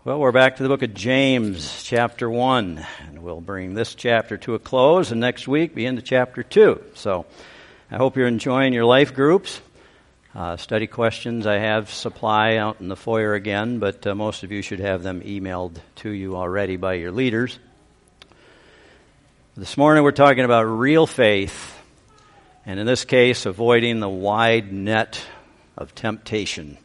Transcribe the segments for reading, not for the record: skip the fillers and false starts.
Well, we're back to the book of James, chapter 1, and we'll bring this chapter to a close, and next week be into chapter 2. So I hope you're enjoying your life groups. Study questions I have supply out in the foyer again, but most of you should have them emailed to you already by your leaders. This morning we're talking about real faith, and in this case, avoiding the wide net of temptation.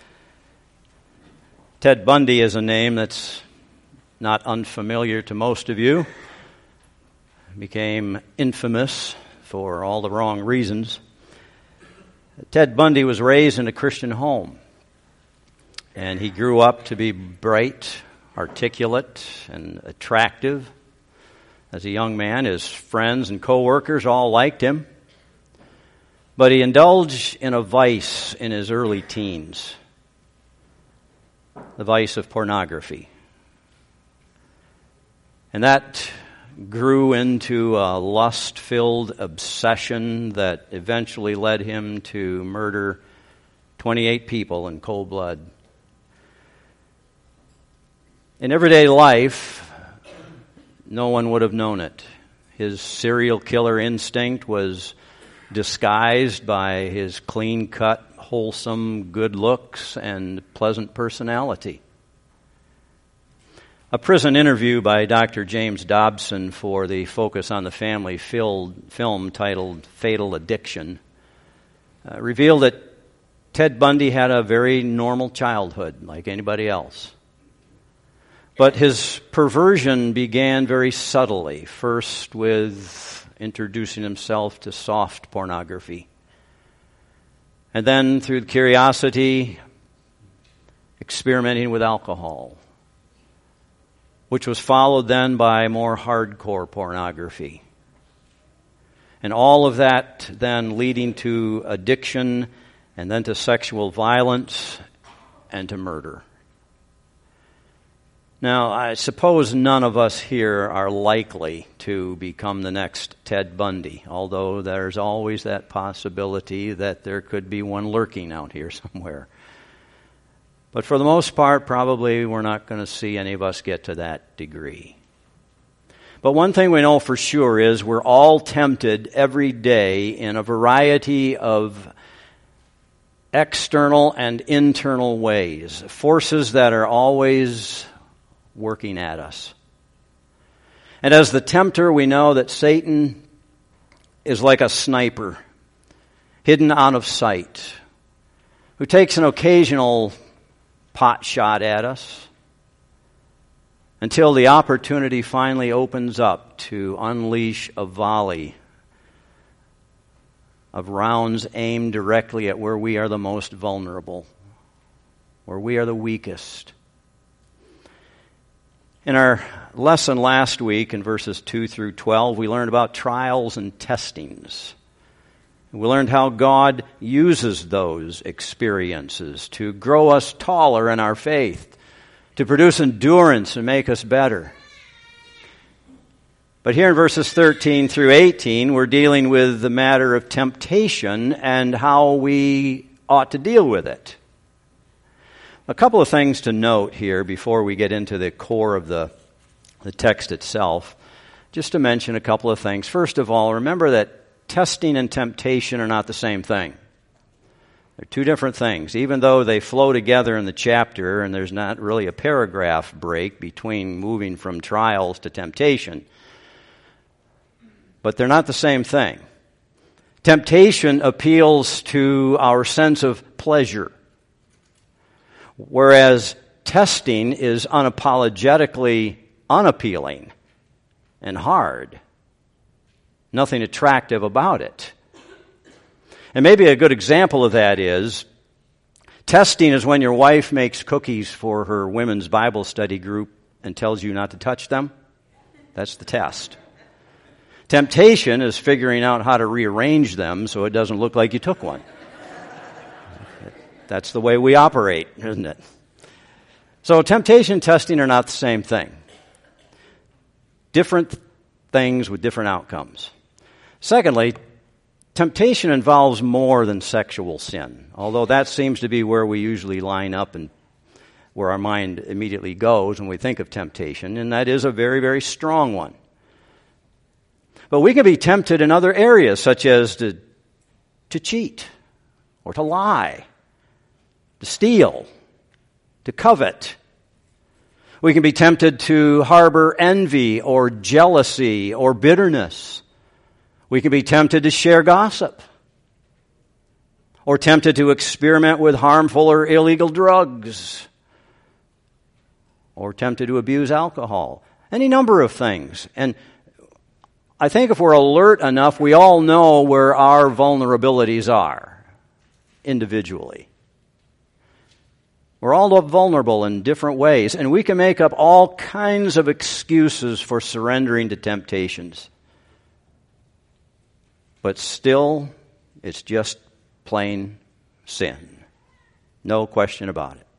Ted Bundy is a name that's not unfamiliar to most of you. He became infamous for all the wrong reasons. Ted Bundy was raised in a Christian home, and he grew up to be bright, articulate, and attractive. As a young man, his friends and co-workers all liked him, but he indulged in a vice in his early teens. The vice of pornography. And that grew into a lust-filled obsession that eventually led him to murder 28 people in cold blood. In everyday life, no one would have known it. His serial killer instinct was disguised by his clean-cut, wholesome good looks and pleasant personality. A prison interview by Dr. James Dobson for the Focus on the Family film titled Fatal Addiction revealed that Ted Bundy had a very normal childhood like anybody else. But his perversion began very subtly, first with introducing himself to soft pornography. And then through curiosity, experimenting with alcohol, which was followed then by more hardcore pornography. And all of that then leading to addiction, and then to sexual violence, and to murder. Now, I suppose none of us here are likely to become the next Ted Bundy, although there's always that possibility that there could be one lurking out here somewhere. But for the most part, probably we're not going to see any of us get to that degree. But one thing we know for sure is we're all tempted every day in a variety of external and internal ways, forces that are always working at us. And as the tempter, we know that Satan is like a sniper, hidden out of sight, who takes an occasional pot shot at us until the opportunity finally opens up to unleash a volley of rounds aimed directly at where we are the most vulnerable, where we are the weakest. In our lesson last week, in verses 2 through 12, we learned about trials and testings. We learned how God uses those experiences to grow us taller in our faith, to produce endurance and make us better. But here in verses 13 through 18, we're dealing with the matter of temptation and how we ought to deal with it. A couple of things to note here before we get into the core of the text itself. Just to mention a couple of things. First of all, remember that testing and temptation are not the same thing. They're two different things. Even though they flow together in the chapter and there's not really a paragraph break between moving from trials to temptation. But they're not the same thing. Temptation appeals to our sense of pleasure, whereas testing is unapologetically unappealing and hard. Nothing attractive about it. And maybe a good example of that is, testing is when your wife makes cookies for her women's Bible study group and tells you not to touch them. That's the test. Temptation is figuring out how to rearrange them so it doesn't look like you took one. That's the way we operate, isn't it? So temptation and testing are not the same thing. Different things with different outcomes. Secondly, temptation involves more than sexual sin, although that seems to be where we usually line up and where our mind immediately goes when we think of temptation, and that is a very, very strong one. But we can be tempted in other areas, such as to cheat, or to lie, to steal, to covet. We can be tempted to harbor envy or jealousy or bitterness. We can be tempted to share gossip, or tempted to experiment with harmful or illegal drugs, or tempted to abuse alcohol. Any number of things. And I think if we're alert enough, we all know where our vulnerabilities are individually. We're all vulnerable in different ways, and we can make up all kinds of excuses for surrendering to temptations. But still, it's just plain sin. No question about it.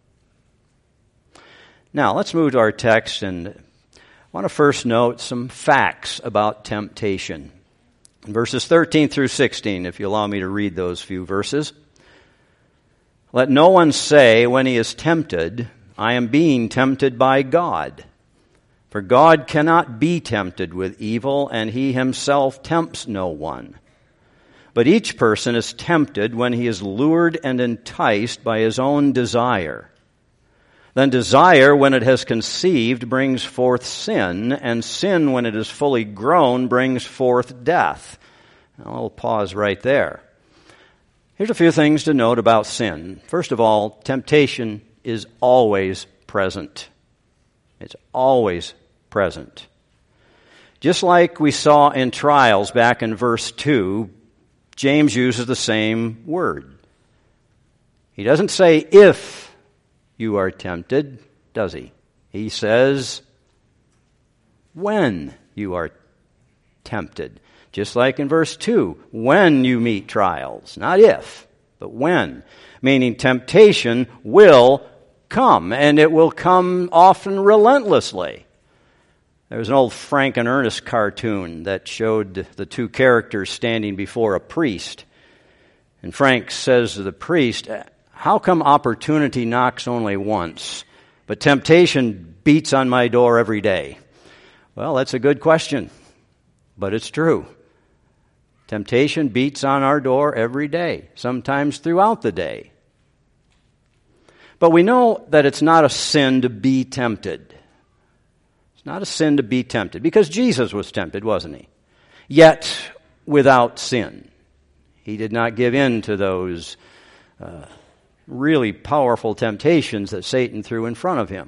Now, let's move to our text, and I want to first note some facts about temptation. In verses 13 through 16, if you allow me to read those few verses. Let no one say when he is tempted, I am being tempted by God. For God cannot be tempted with evil, and he himself tempts no one. But each person is tempted when he is lured and enticed by his own desire. Then desire, when it has conceived, brings forth sin, and sin, when it is fully grown, brings forth death. I'll pause right there. Here's a few things to note about sin. First of all, temptation is always present. It's always present. Just like we saw in trials back in verse 2, James uses the same word. He doesn't say if you are tempted, does he? He says when you are tempted. Just like in verse 2, when you meet trials. Not if, but when. Meaning temptation will come, and it will come often relentlessly. There was an old Frank and Ernest cartoon that showed the two characters standing before a priest. And Frank says to the priest, how come opportunity knocks only once, but temptation beats on my door every day? Well, that's a good question, but it's true. Temptation beats on our door every day, sometimes throughout the day. But we know that it's not a sin to be tempted. It's not a sin to be tempted, because Jesus was tempted, wasn't he? Yet without sin. He did not give in to those really powerful temptations that Satan threw in front of him.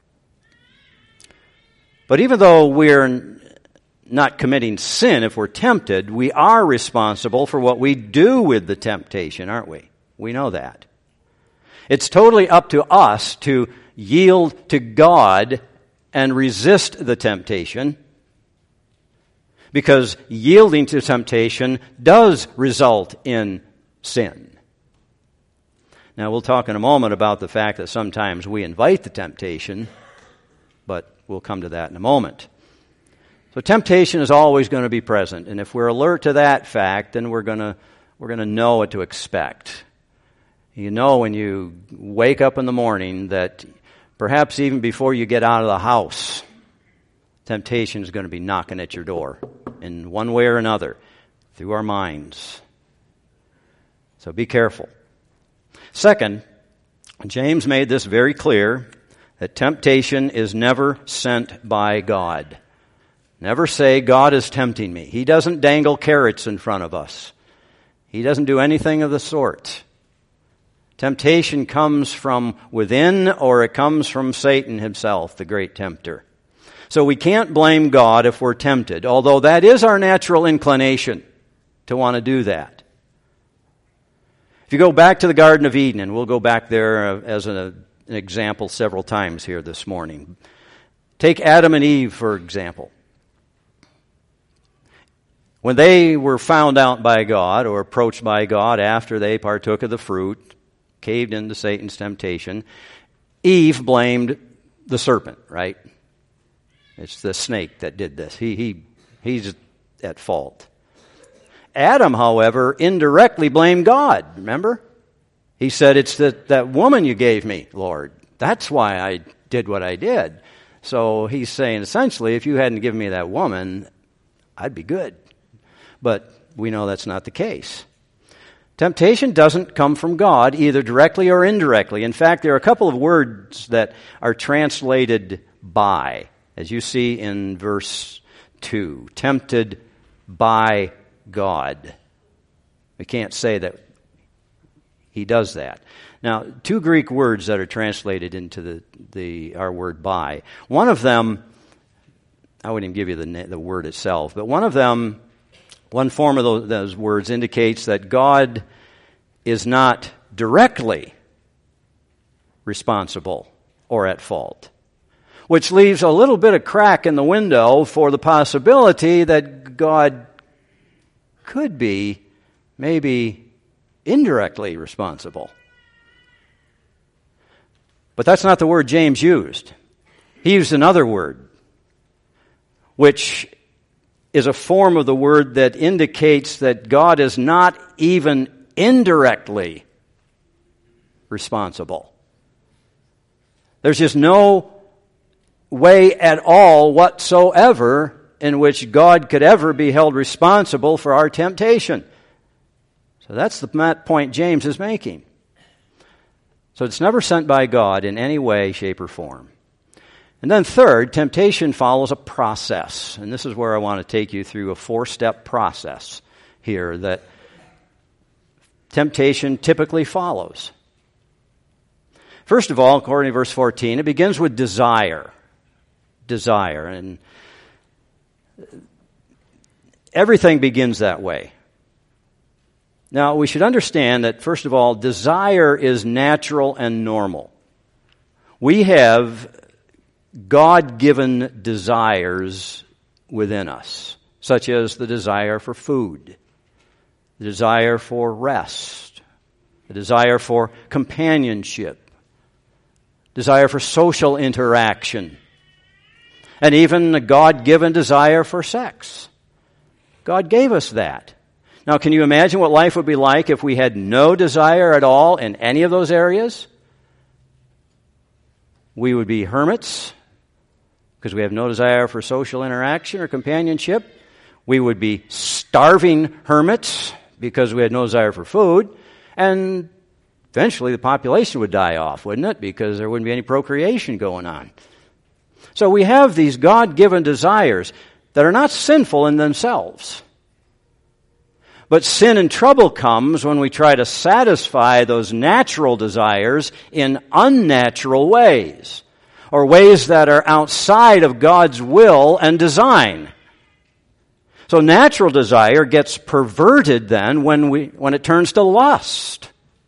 But even though we're not committing sin if we're tempted, we are responsible for what we do with the temptation, aren't we? We know that. It's totally up to us to yield to God and resist the temptation, because yielding to temptation does result in sin. Now, we'll talk in a moment about the fact that sometimes we invite the temptation, but we'll come to that in a moment. So temptation is always going to be present, and if we're alert to that fact, then we're going to know what to expect. You know when you wake up in the morning that perhaps even before you get out of the house, temptation is going to be knocking at your door in one way or another through our minds. So be careful. Second, James made this very clear, that temptation is never sent by God. Never say, God is tempting me. He doesn't dangle carrots in front of us. He doesn't do anything of the sort. Temptation comes from within, or it comes from Satan himself, the great tempter. So we can't blame God if we're tempted, although that is our natural inclination to want to do that. If you go back to the Garden of Eden, and we'll go back there as an example several times here this morning. Take Adam and Eve, for example. When they were found out by God, or approached by God after they partook of the fruit, caved into Satan's temptation, Eve blamed the serpent, right? It's the snake that did this. He's at fault. Adam, however, indirectly blamed God, remember? He said, it's that woman you gave me, Lord. That's why I did what I did. So he's saying, essentially, if you hadn't given me that woman, I'd be good. But we know that's not the case. Temptation doesn't come from God, either directly or indirectly. In fact, there are a couple of words that are translated by, as you see in verse 2, tempted by God. We can't say that he does that. Now, two Greek words that are translated into our word by. One of them, I wouldn't even give you the word itself, but one of them, one form of those words indicates that God is not directly responsible or at fault, which leaves a little bit of crack in the window for the possibility that God could be maybe indirectly responsible. But that's not the word James used. He used another word, which is a form of the word that indicates that God is not even indirectly responsible. There's just no way at all whatsoever in which God could ever be held responsible for our temptation. So that's the point James is making. So it's never sent by God in any way, shape, or form. And then third, temptation follows a process. And this is where I want to take you through a 4-step process here that temptation typically follows. First of all, according to verse 14, it begins with desire. Desire. And everything begins that way. Now, we should understand that, first of all, desire is natural and normal. We have God-given desires within us, such as the desire for food, the desire for rest, the desire for companionship, desire for social interaction, and even a God-given desire for sex. God gave us that. Now, can you imagine what life would be like if we had no desire at all in any of those areas? We would be hermits because we have no desire for social interaction or companionship. We would be starving hermits because we had no desire for food. And eventually the population would die off, wouldn't it? Because there wouldn't be any procreation going on. So we have these God-given desires that are not sinful in themselves. But sin and trouble comes when we try to satisfy those natural desires in unnatural ways, or ways that are outside of God's will and design. So natural desire gets perverted then when it turns to lust.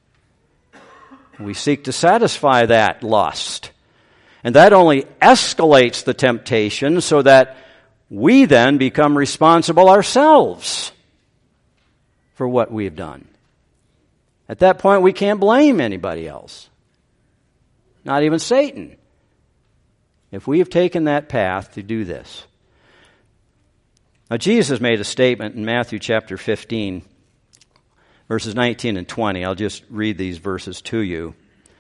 We seek to satisfy that lust. And that only escalates the temptation so that we then become responsible ourselves for what we've done. At that point, we can't blame anybody else, not even Satan, if we have taken that path to do this. Now, Jesus made a statement in Matthew chapter 15, verses 19 and 20. I'll just read these verses to you.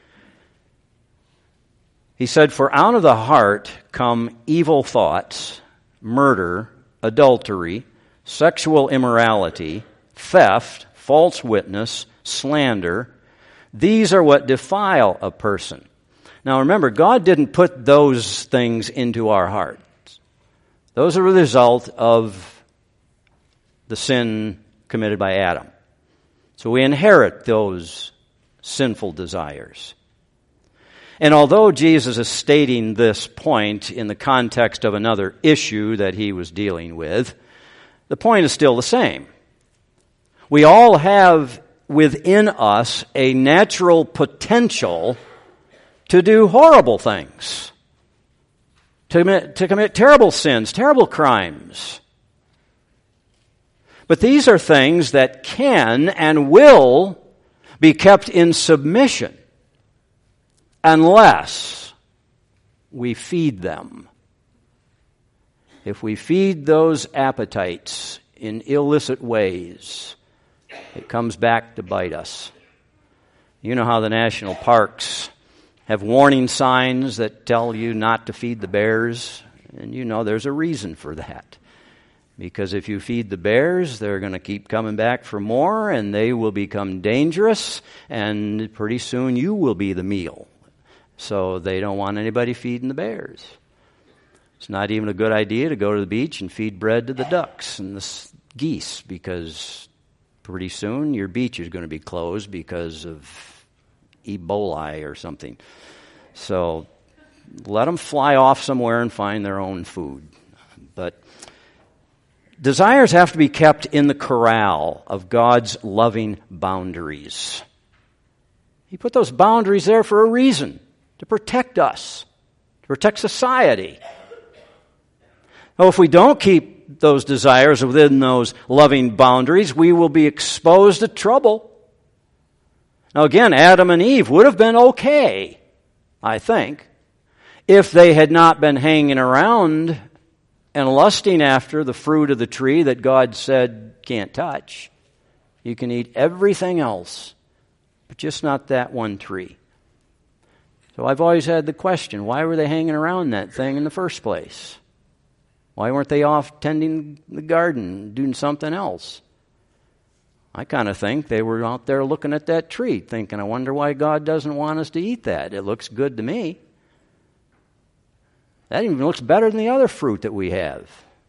He said, "For out of the heart come evil thoughts, murder, adultery, sexual immorality, theft, false witness, slander. These are what defile a person." Now remember, God didn't put those things into our hearts. Those are the result of the sin committed by Adam. So we inherit those sinful desires. And although Jesus is stating this point in the context of another issue that he was dealing with, the point is still the same. We all have within us a natural potential to do horrible things, to commit terrible sins, terrible crimes. But these are things that can and will be kept in submission unless we feed them. If we feed those appetites in illicit ways, it comes back to bite us. You know how the national parks have warning signs that tell you not to feed the bears. And you know there's a reason for that. Because if you feed the bears, they're going to keep coming back for more, and they will become dangerous, and pretty soon you will be the meal. So they don't want anybody feeding the bears. It's not even a good idea to go to the beach and feed bread to the ducks and the geese, because pretty soon your beach is going to be closed because of Ebola or something. So let them fly off somewhere and find their own food. But desires have to be kept in the corral of God's loving boundaries. He put those boundaries there for a reason, to protect us, to protect society. Well, if we don't keep those desires within those loving boundaries, we will be exposed to trouble. Now again, Adam and Eve would have been okay, I think, if they had not been hanging around and lusting after the fruit of the tree that God said can't touch. You can eat everything else, but just not that one tree. So I've always had the question, why were they hanging around that thing in the first place? Why weren't they off tending the garden, doing something else? I kind of think they were out there looking at that tree, thinking, I wonder why God doesn't want us to eat that. It looks good to me. That even looks better than the other fruit that we have.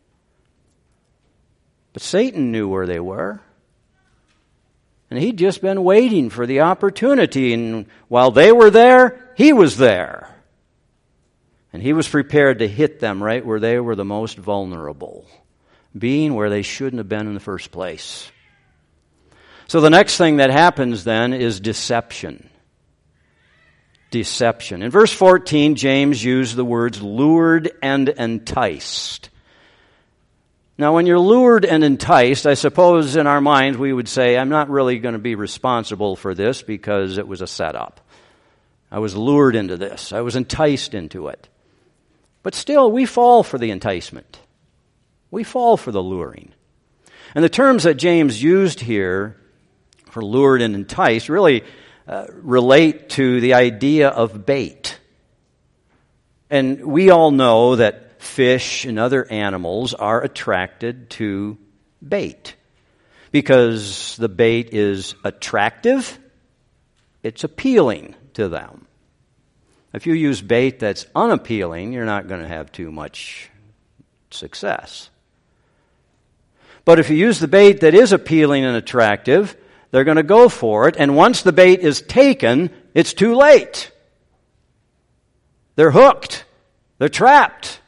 But Satan knew where they were. And he'd just been waiting for the opportunity. And while they were there, he was there. And he was prepared to hit them right where they were the most vulnerable, being where they shouldn't have been in the first place. So the next thing that happens then is deception. Deception. In verse 14, James used the words lured and enticed. Now, when you're lured and enticed, I suppose in our minds we would say, I'm not really going to be responsible for this because it was a setup. I was lured into this. I was enticed into it. But still, we fall for the enticement. We fall for the luring. And the terms that James used here for lured and enticed really relate to the idea of bait. And we all know that fish and other animals are attracted to bait because the bait is attractive, it's appealing to them. If you use bait that's unappealing, you're not going to have too much success. But if you use the bait that is appealing and attractive, they're going to go for it, and once the bait is taken, it's too late. They're hooked. They're trapped.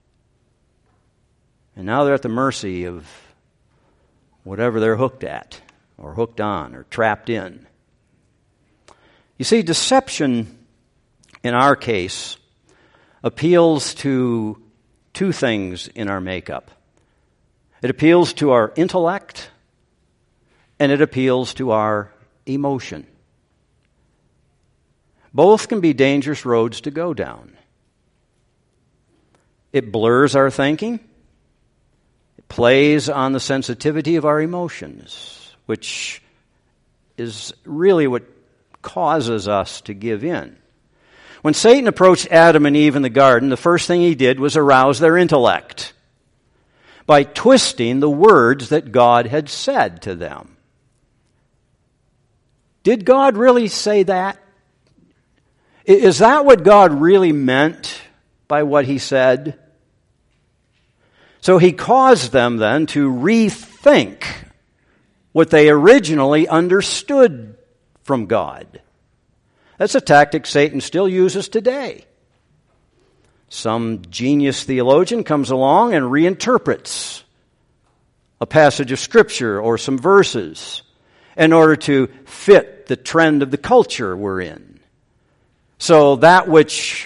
And now they're at the mercy of whatever they're hooked at, or hooked on, or trapped in. You see, deception, in our case, appeals to two things in our makeup. It appeals to our intellect, and it appeals to our emotion. Both can be dangerous roads to go down. It blurs our thinking. It plays on the sensitivity of our emotions, which is really what causes us to give in. When Satan approached Adam and Eve in the garden, the first thing he did was arouse their intellect by twisting the words that God had said to them. Did God really say that? Is that what God really meant by what he said? So he caused them then to rethink what they originally understood from God. That's a tactic Satan still uses today. Some genius theologian comes along and reinterprets a passage of Scripture or some verses in order to fit the trend of the culture we're in. So that which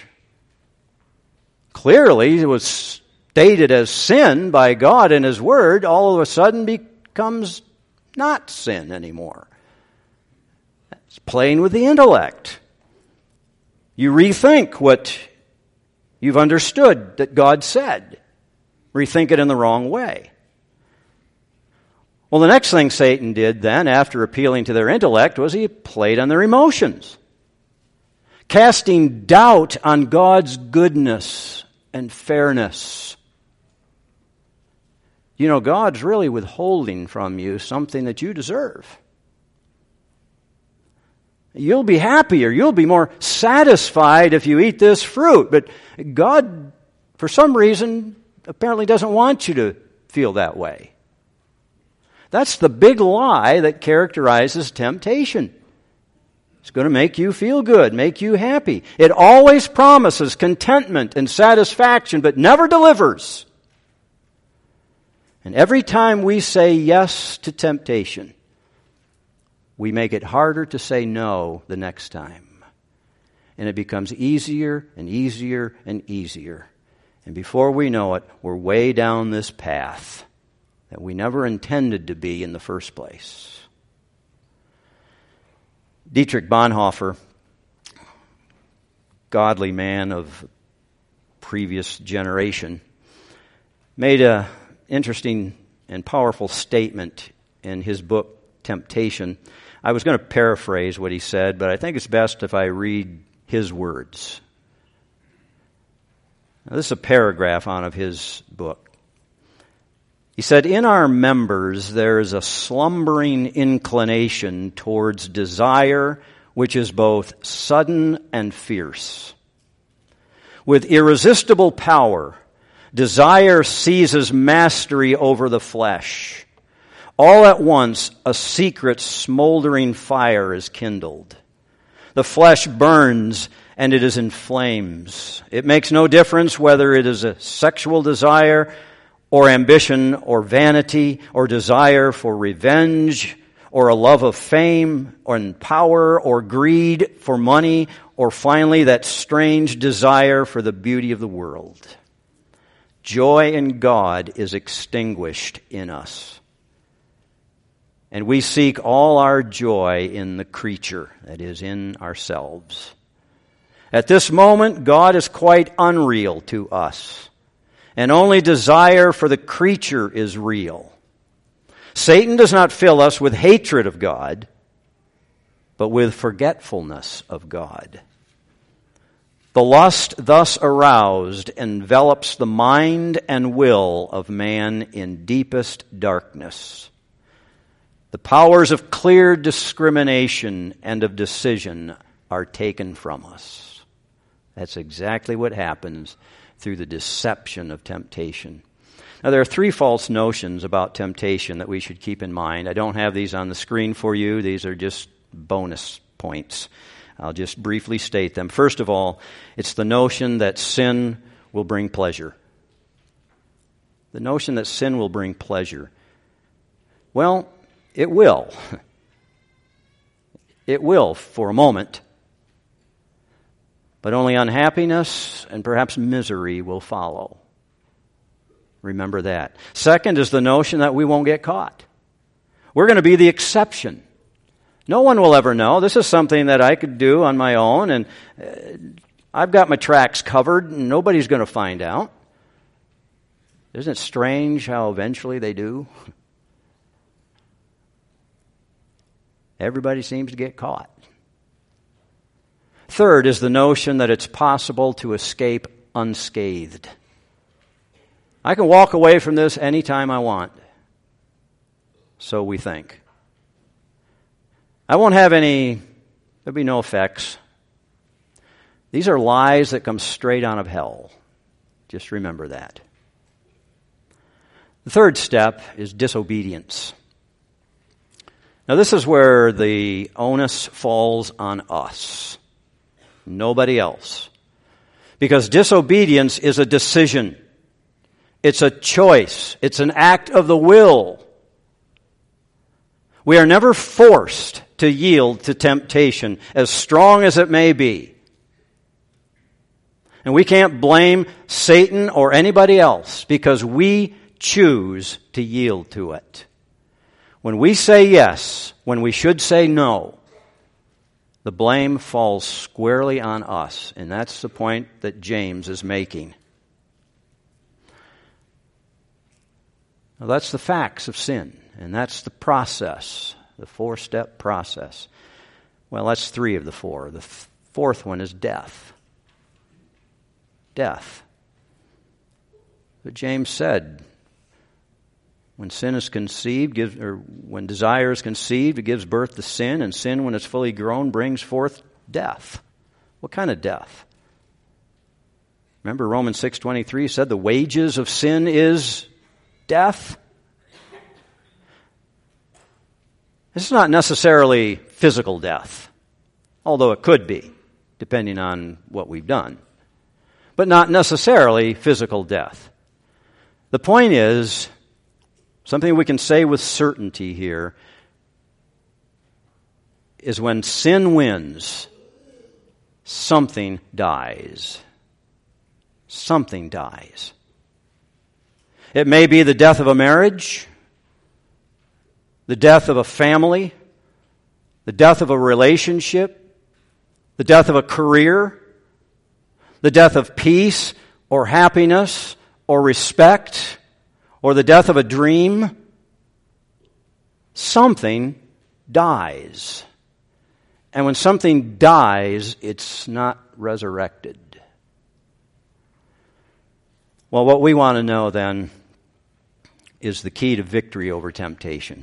clearly was stated as sin by God in His Word, all of a sudden becomes not sin anymore. That's playing with the intellect. You rethink what you've understood that God said. Rethink it in the wrong way. Well, the next thing Satan did then, after appealing to their intellect, was he played on their emotions. casting doubt on God's goodness and fairness. You know, God's really withholding from you something that you deserve. You'll be happier, you'll be more satisfied if you eat this fruit. But God, for some reason, apparently doesn't want you to feel that way. That's the big lie that characterizes temptation. It's going to make you feel good, make you happy. It always promises contentment and satisfaction, but never delivers. And every time we say yes to temptation, we make it harder to say no the next time. And it becomes easier and easier and easier. And before we know it, we're way down this path that we never intended to be in the first place. Dietrich Bonhoeffer, godly man of previous generation, made an interesting and powerful statement in his book, Temptation. I was going to paraphrase what he said, but I think it's best if I read his words. Now, this is a paragraph out of his book. He said, "In our members there is a slumbering inclination towards desire which is both sudden and fierce. With irresistible power, desire seizes mastery over the flesh. All at once, a secret smoldering fire is kindled. The flesh burns and it is in flames. It makes no difference whether it is a sexual desire or ambition or vanity or desire for revenge or a love of fame or power or greed for money or finally that strange desire for the beauty of the world. Joy in God is extinguished in us. And we seek all our joy in the creature, that is, in ourselves. At this moment, God is quite unreal to us, and only desire for the creature is real. Satan does not fill us with hatred of God, but with forgetfulness of God. The lust thus aroused envelops the mind and will of man in deepest darkness. The powers of clear discrimination and of decision are taken from us. That's exactly what happens through the deception of temptation. Now, there are three false notions about temptation that we should keep in mind. I don't have these on the screen for you. These are just bonus points. I'll just briefly state them. First of all, it's the notion that sin will bring pleasure. The notion that sin will bring pleasure. Well, it will. It will for a moment. But only unhappiness and perhaps misery will follow. Remember that. Second is the notion that we won't get caught. We're going to be the exception. No one will ever know. This is something that I could do on my own, and I've got my tracks covered, and nobody's going to find out. Isn't it strange how eventually they do? Everybody seems to get caught. Third is the notion that it's possible to escape unscathed. I can walk away from this anytime I want. So we think. I won't have there'll be no effects. These are lies that come straight out of hell. Just remember that. The third step is disobedience. Now, this is where the onus falls on us, nobody else. Because disobedience is a decision. It's a choice. It's an act of the will. We are never forced to yield to temptation, as strong as it may be. And we can't blame Satan or anybody else because we choose to yield to it. When we say yes, when we should say no, the blame falls squarely on us. And that's the point that James is making. Now, that's the facts of sin. And that's the process, the four-step process. Well, that's three of the four. The fourth one is death. Death. But James said, when sin is conceived, when desire is conceived, it gives birth to sin, and sin, when it's fully grown, brings forth death. What kind of death? Remember Romans 6:23 said the wages of sin is death? This is not necessarily physical death, although it could be, depending on what we've done. But not necessarily physical death. The point is, something we can say with certainty here, is when sin wins, something dies. Something dies. It may be the death of a marriage, the death of a family, the death of a relationship, the death of a career, the death of peace or happiness or respect, or the death of a dream. Something dies. And when something dies, it's not resurrected. Well, what we want to know then is the key to victory over temptation.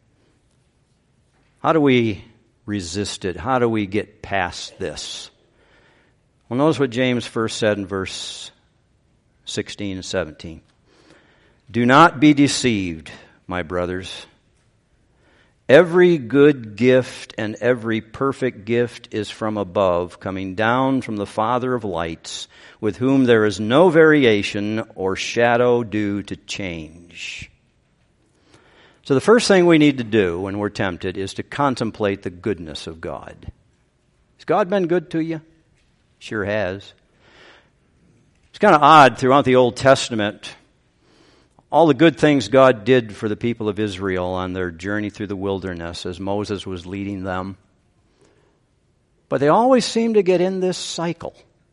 How do we resist it? How do we get past this? Well, notice what James first said in verse 16 and 17. Do not be deceived, my brothers. Every good gift and every perfect gift is from above, coming down from the Father of lights, with whom there is no variation or shadow due to change. So the first thing we need to do when we're tempted is to contemplate the goodness of God. Has God been good to you? Sure has. It's kind of odd throughout the Old Testament, all the good things God did for the people of Israel on their journey through the wilderness as Moses was leading them. But they always seem to get in this cycle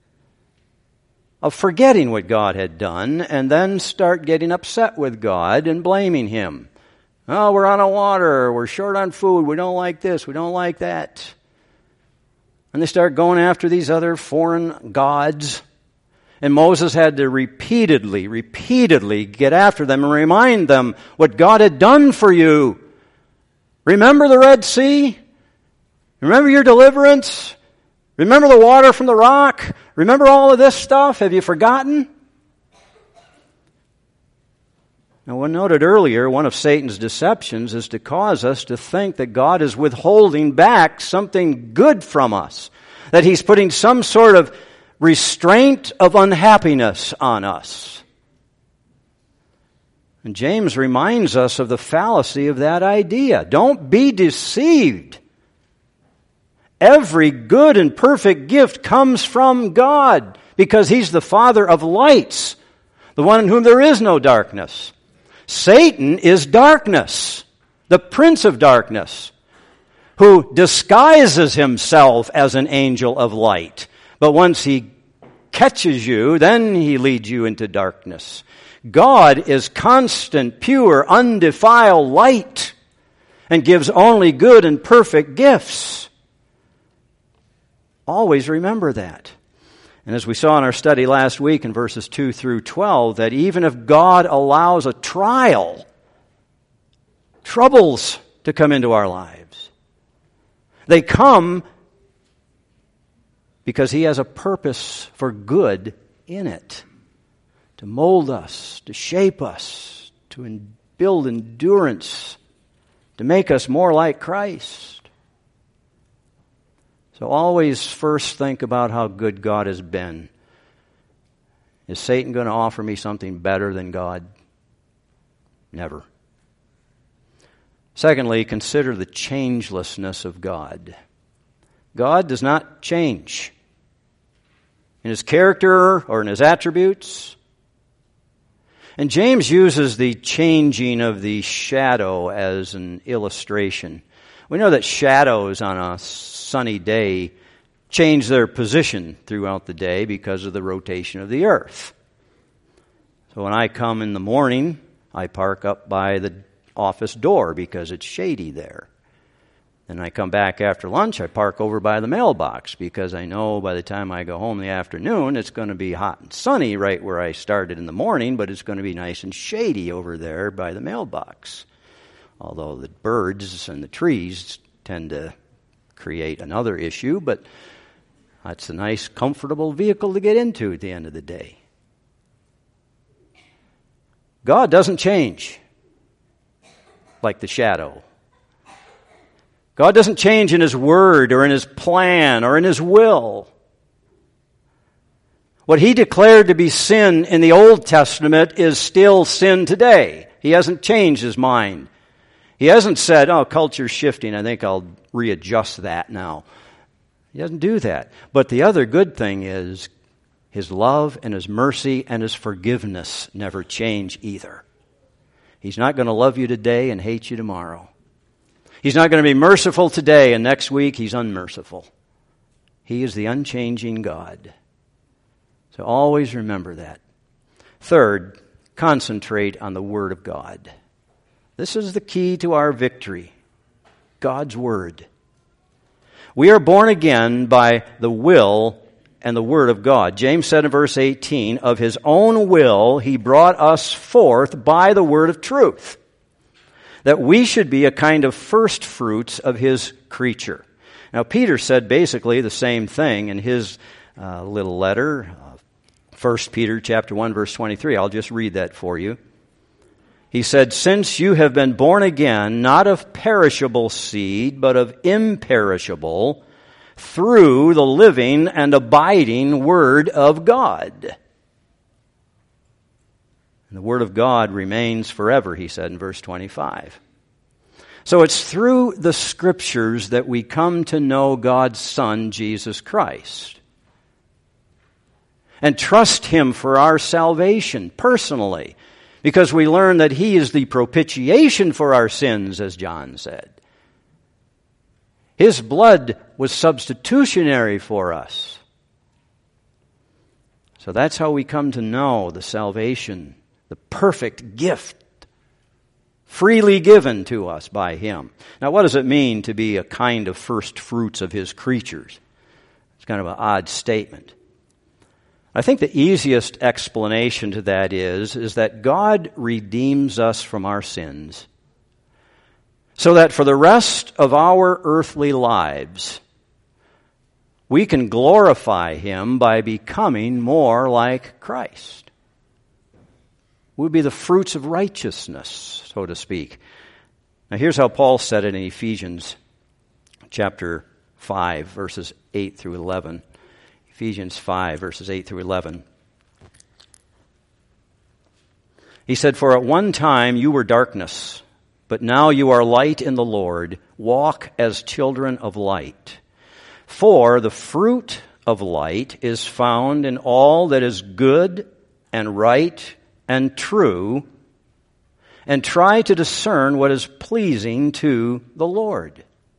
of forgetting what God had done and then start getting upset with God and blaming Him. Oh, we're out of water, we're short on food, we don't like this, we don't like that. And they start going after these other foreign gods. And Moses had to repeatedly get after them and remind them what God had done for you. Remember the Red Sea? Remember your deliverance? Remember the water from the rock? Remember all of this stuff? Have you forgotten? Now, we noted earlier, one of Satan's deceptions is to cause us to think that God is withholding back something good from us, that He's putting some sort of restraint of unhappiness on us. And James reminds us of the fallacy of that idea. Don't be deceived. Every good and perfect gift comes from God because He's the Father of lights, the one in whom there is no darkness. Satan is darkness, the prince of darkness, who disguises himself as an angel of light. But once he catches you, then he leads you into darkness. God is constant, pure, undefiled light and gives only good and perfect gifts. Always remember that. And as we saw in our study last week in verses 2 through 12, that even if God allows a trial, troubles to come into our lives, they come because He has a purpose for good in it, to mold us, to shape us, to build endurance, to make us more like Christ. So always first think about how good God has been. Is Satan going to offer me something better than God? Never. Secondly, consider the changelessness of God. God does not change in His character or in His attributes. And James uses the changing of the shadow as an illustration. We know that shadows on a sunny day change their position throughout the day because of the rotation of the earth. So when I come in the morning, I park up by the office door because it's shady there. Then I come back after lunch, I park over by the mailbox because I know by the time I go home in the afternoon, it's going to be hot and sunny right where I started in the morning, but it's going to be nice and shady over there by the mailbox. Although the birds and the trees tend to create another issue, but that's a nice, comfortable vehicle to get into at the end of the day. God doesn't change like the shadow. God doesn't change in His Word or in His plan or in His will. What He declared to be sin in the Old Testament is still sin today. He hasn't changed His mind. He hasn't said, oh, culture's shifting, I think I'll readjust that now. He doesn't do that. But the other good thing is His love and His mercy and His forgiveness never change either. He's not going to love you today and hate you tomorrow. He's not going to be merciful today and next week He's unmerciful. He is the unchanging God. So always remember that. Third, concentrate on the Word of God. This is the key to our victory. God's Word. We are born again by the will and the Word of God. James said in verse 18, of His own will He brought us forth by the word of truth, that we should be a kind of first fruits of His creature. Now Peter said basically the same thing in his little letter, 1 Peter chapter 1 verse 23. I'll just read that for you. He said, since you have been born again, not of perishable seed, but of imperishable, through the living and abiding Word of God. And the Word of God remains forever, he said in verse 25. So it's through the Scriptures that we come to know God's Son, Jesus Christ, and trust Him for our salvation personally, because we learn that He is the propitiation for our sins, as John said. His blood was substitutionary for us. So that's how we come to know the salvation, the perfect gift, freely given to us by Him. Now, what does it mean to be a kind of first fruits of His creatures? It's kind of an odd statement. I think the easiest explanation to that is that God redeems us from our sins so that for the rest of our earthly lives, we can glorify Him by becoming more like Christ. We'll be the fruits of righteousness, so to speak. Now here's how Paul said it in Ephesians chapter 5, verses 8 through 11. Ephesians 5, verses 8 through 11. He said, for at one time you were darkness, but now you are light in the Lord. Walk as children of light. For the fruit of light is found in all that is good and right and true, and try to discern what is pleasing to the Lord.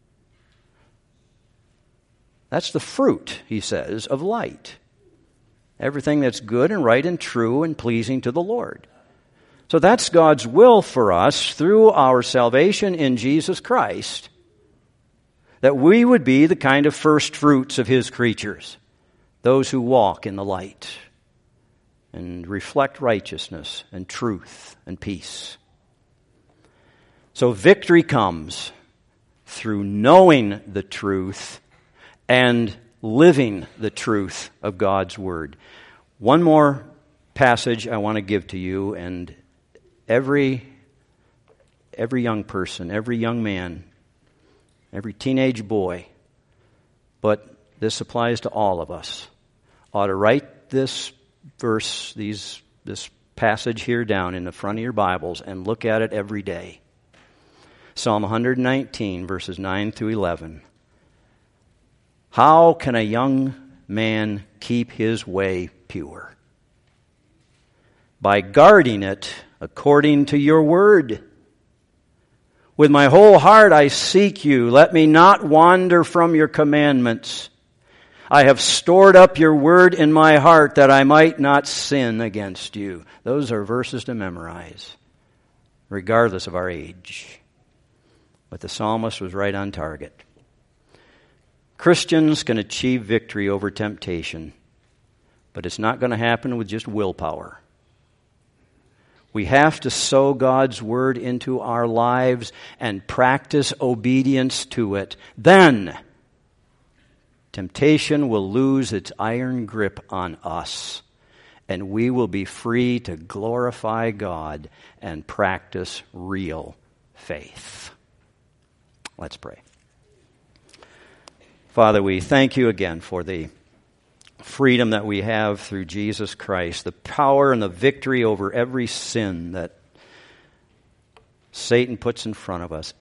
That's the fruit, he says, of light. Everything that's good and right and true and pleasing to the Lord. So that's God's will for us through our salvation in Jesus Christ, that we would be the kind of first fruits of His creatures, those who walk in the light and reflect righteousness and truth and peace. So victory comes through knowing the truth and living the truth of God's Word. One more passage I want to give to you, and every young person, every young man, every teenage boy, but this applies to all of us, ought to write this verse, this passage here down in the front of your Bibles and look at it every day. Psalm 119, verses 9 through 11. How can a young man keep his way pure? By guarding it according to your word. With my whole heart I seek you. Let me not wander from your commandments. I have stored up your word in my heart that I might not sin against you. Those are verses to memorize, regardless of our age. But the psalmist was right on target. Christians can achieve victory over temptation, but it's not going to happen with just willpower. We have to sow God's word into our lives and practice obedience to it. Then, temptation will lose its iron grip on us, and we will be free to glorify God and practice real faith. Let's pray. Father, we thank you again for the freedom that we have through Jesus Christ, the power and the victory over every sin that Satan puts in front of us.